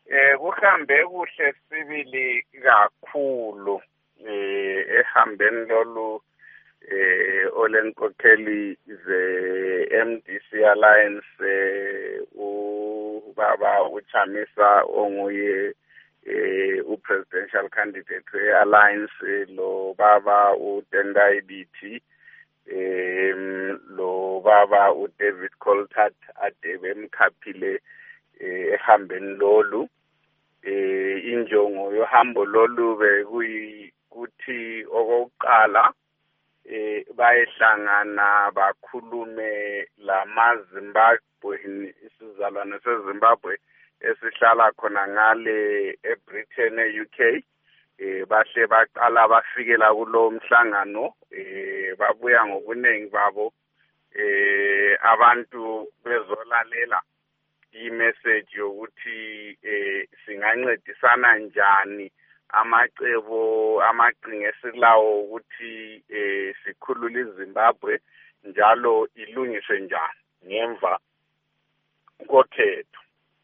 Kuhambe kuhle sibili kakhulu ehambeni lolu olenkokheli ze MDC Alliance ubaba uChamisa onguye upresidential candidate we-alliance lo baba uTendai Biti lo baba uDavid Coltart ade bemkhaphile ehambeni lolu injongo yohambo lolu bekuyikuthi okokuqala bayehlangana bakhulume lamaZimbabwe isizalwane seZimbabwe esihlala khona ngale eBritain eUK bahle baqala bafikela kulo mhlangano babuya ngobuningi babo abantu bezolalela imessage yokuthi singancedisana njani amacebo amaqhinga esilawo ukuthi sikhulule iZimbabwe njalo ilungiswe njani ngemva kokhetho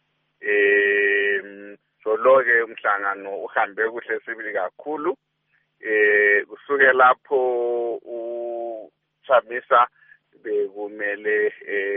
soloke umhlangano uhambe kuhle sibili kakhulu kusuke lapho uChamisa bekumele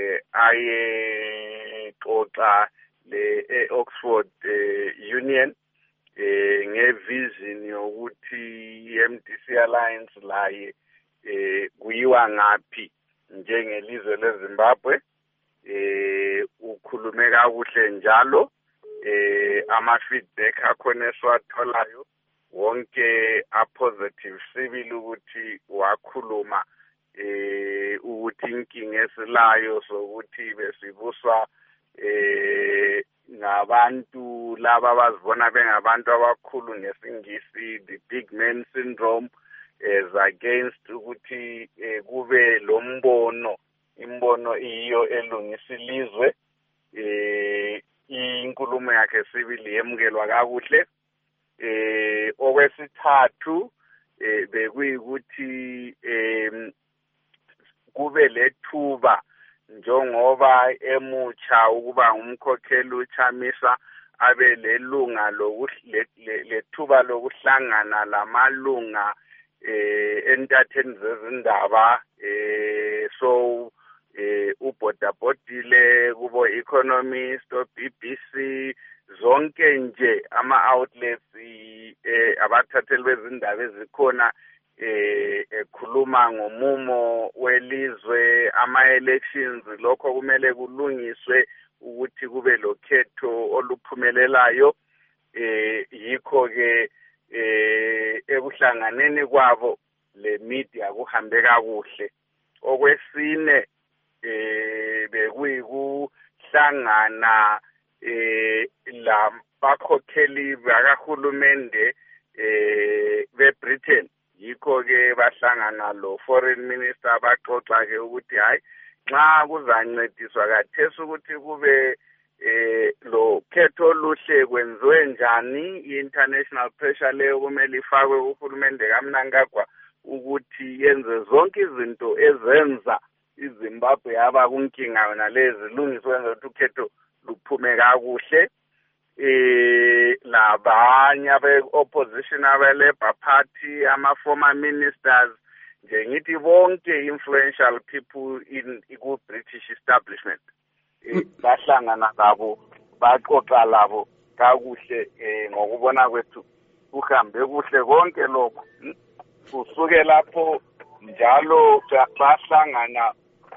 aye xoxa le Oxford Union ngevision yokuthi iMDC Alliance laye kuyiwa ngapi njengelizwe leZimbabwe ukhulume kakuhle njalo ama feedback akhona esiwatholayo wonke a positive sibili ukuthi wakhuluma ukuthi inkinga esilayo sokuthi besibuswa ngabantu laba bazibona bengabantu abakhulu ngesingisi the big man syndrome as against ukuthi kube lo imbono iyo elungisa ilizwe inkulumo yakhe sibili yemukelwa kakuhle okwesithathu bekuyikuthi kube lethuba njengoba emutsha ukuba ngumkhokheli uChamisa abe lelunga lethuba lokuhlangana lamalunga entatheni zezindaba so ubhodabhodile kubo economist BBC zonke nje ama outlets abathatheli bezindaba ezikhona ekhuluma ngomumo welizwe ama-elections lokho kumele kulungiswe ukuthi kube lokhetho oluphumelelayo yikho-ke ekuhlanganeni kwabo le media kuhambe kakuhle okwesine bekuyikuhlangana la bakhokheli bakahulumende beBritain yikho-ke bahlangana lo foreign minister baxoxa-ke ukuthi hayi nxa kuzancediswa kathesi ukuthi kube lo khetho oluhle kwenziwe njani i-international pressure leyo kumele ifakwe kuhulumende kaMnangagwa ukuthi yenze zonke izinto ezenza iZimbabwe yaba kunkinga yona lezi lungiswe ukuthi ukhetho luphume kakuhle labanye abe-opposition abe-Labour Party ama-former ministers nje ngithi bonke influential people in ku-British establishment bahlangana labo baxoxa labo kakuhle ngokubona kwethu kuhambe kuhle konke lokho kusuke lapho njalo bahlangana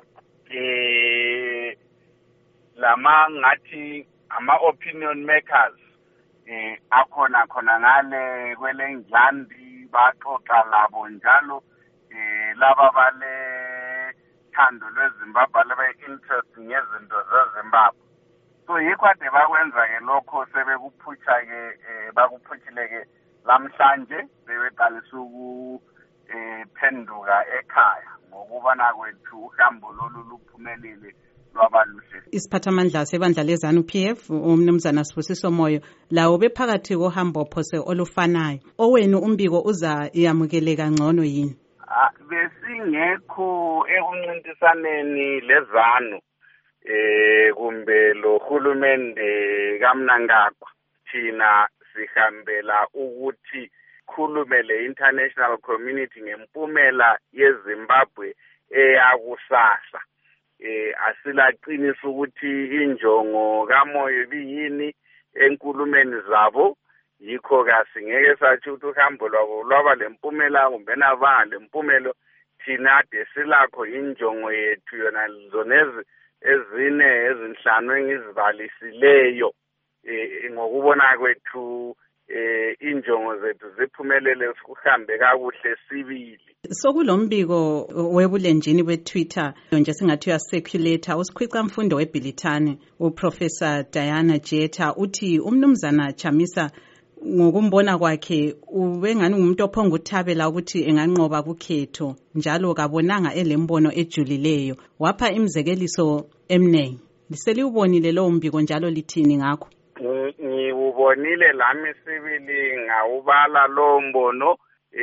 lama ngathi ama-opinion makers akhona ngale kwelengilandi baxoxa labo njalo laba bale thando lweZimbabwe lebe-interest ngezinto zeZimbabwe so yikho ade bakwenza-ke lokho sebekuphutsha-ke bakuphutshile-ke lamhlanje bebeqalisa ukuphenduka ekhaya ngokubona kwethu uhambo lolu luphumelele lwabaluhle. Isiphathamandla sebandla leZANU PF umnumzana Sibusiso Moyo lawo bephakathi kohambo phose olufanayo owenu umbiko uza yamukeleka ngcono yini? Besingekho ekuncintisaneni leZANU kumbe lo hulumende kaMnangagwa thina sihambela ukuthi khulume le-international community ngempumela yeZimbabwe eyakusasa. Asilaqinisa ukuthi injongo kaMoyo ibiyini enkulumeni zabo, yikho kasingeke sathi ukuthi uhambo lwabo lwaba lempumela kumbe nabanga lempumelo. Thina ade silakho injongo yethu yona zonezi ezine ezinhlanu engizibalisileyo. Ngokubona kwethu injongo zethu ziphumelele ukuhambe kakuhle sibili. Sokulombiko webulenjini beTwitter nje singathi uyacirculator usikhwica mfundo weBilitane uProfessor Diana Jeter uthi umnumzana Chamisa ngokumbona kwakhe ubengani umuntu ophonga uthabela ukuthi enganqoba kukhetho njalo kabonanga elembono ejulileyo wapha imzekeliso emnengi. Liseliubonile lo mbiko njalo lithini ngakho? Ngiubonile lami sibili ngawubala lo mbono.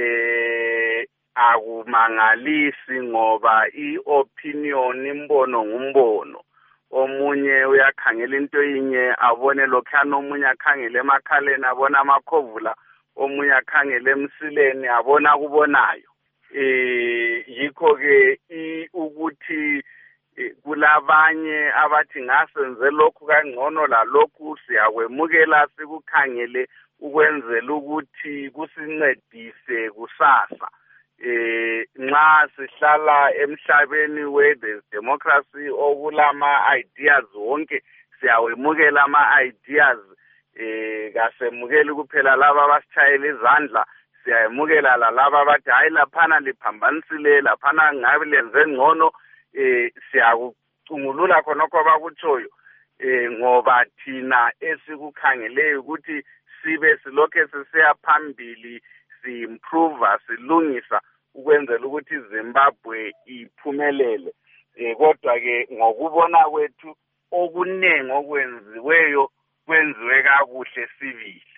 Akumangalisi ngoba i-opinion imbono ngumbono. Omunye uyakhangela into yinye abone lokhana, omunye akhangela emakhaleni abona amakhovula, omunye akhangela emsileni abona kubonayo. Yikho ke ukuthi kulabanye abathi ngasenze lokhu kangcono la lokhu siyakwemukela sikukhangele ukwenzela ukuthi kusincedise kusasa. Nxa sihlala emhlabeni where there's democracy okulama ideas wonke siyawemukela ama ideas. Kasemukeli kuphela laba abasithayela izandla, siyayemukela laba abathi hayi laphana liphambanisile laphana ngabe lenze ngcono. Siyakucungulula khonokho abakutshoyo ngoba thina esikukhangeleyo ukuthi sibe silokhe sisiya phambili, si-improve, silungisa ukwenzela ukuthi Zimbabwe iphumelele. Kodwa ke ngokubona kwethu okuningi okwenziweyo kwenziwe kakuhle sibili.